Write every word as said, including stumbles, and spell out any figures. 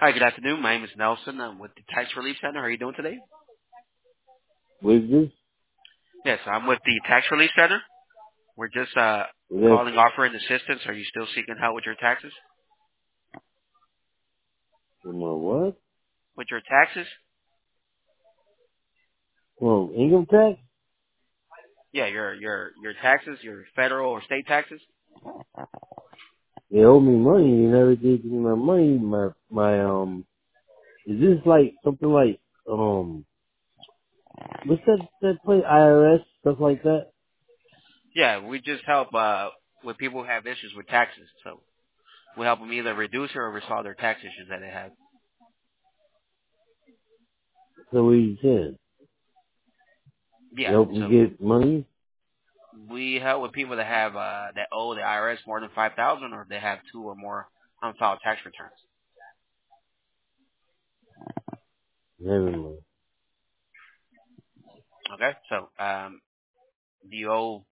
Hi, good afternoon. My name is Nelson. I'm with the Tax Relief Center. How are you doing today? What is this? Yes, I'm with the Tax Relief Center. We're just uh That's calling, offering assistance. Are you still seeking help with your taxes? from my what? With your taxes? Well, income tax? Yeah, your your your taxes, your federal or state taxes. They owe me money. You never gave me my money. My my um. Is this like something like um? What's that that play I R S stuff like that? Yeah, we just help uh with people who have issues with taxes. So we help them either reduce or resolve their tax issues that they have. So we said you Yeah, help me so get money. we help with people that have uh that owe the I R S more than five thousand, or they have two or more unfiled tax returns. Never mind. Okay, so um, do you owe